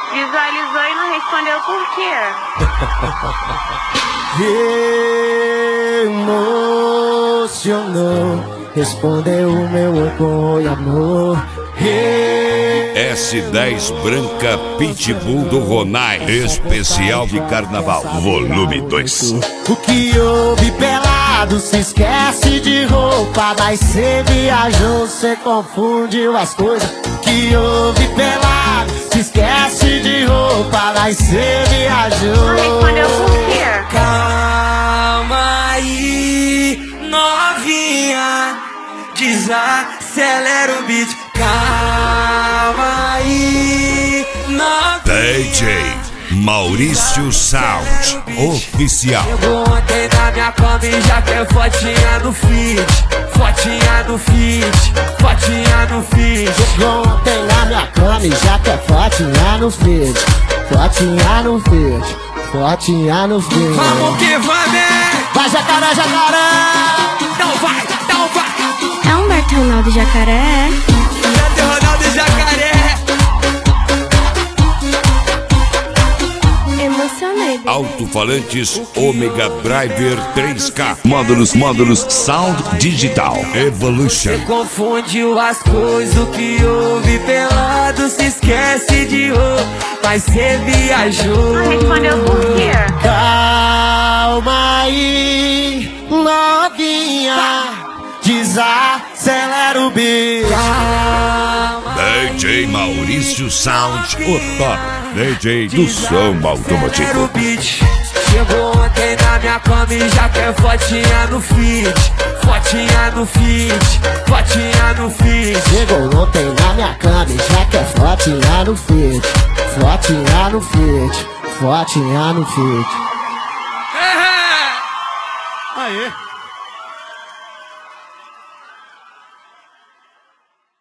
Visualizou e não respondeu por quê? Emocionou, respondeu o meu oi, amor. S10 Branca Pitbull do Ronai, especial de carnaval, volume 2. O que houve pelado, se esquece de roupa, mas cê viajou, cê confundiu as coisas. O que houve pelado, se esquece de roupa, mas cê viajou. Não respondeu por quê? Calma aí, novinha, desacelera o beat. Calma aí, novinha. DJ Maurício Sound Oficial. Chegou ontem na minha cama e já quer fotinha no feed. Fotinha no feed, fotinha no feed. Chegou ontem na minha cama e já quer fotinha no feed. Fotinha no feed, fotinha no feed. Vamos que vamos! Vai jacaré, jacaré! Então vai, então vai! É Humberto Ronaldo Jacaré? Humberto Ronaldo Jacaré! Emocionei. Alto-falantes Omega Driver 3K. Módulos Sound Digital Evolution. Você confundiu as coisas, o que houve pelado, se esquece de roupa, mas cê viajou. Não respondeu por quê? Calma aí, novinha, desacelera o beat. DJ Maurício Sound, o top DJ do som automotivo. Chegou ontem na minha cama e já quer fotinha no feed. Fotinha no feed, fotinha no feed. Chegou ontem na minha cama e já quer fotinha no feed. Fotinha no feed, fotinha no feed. Aê!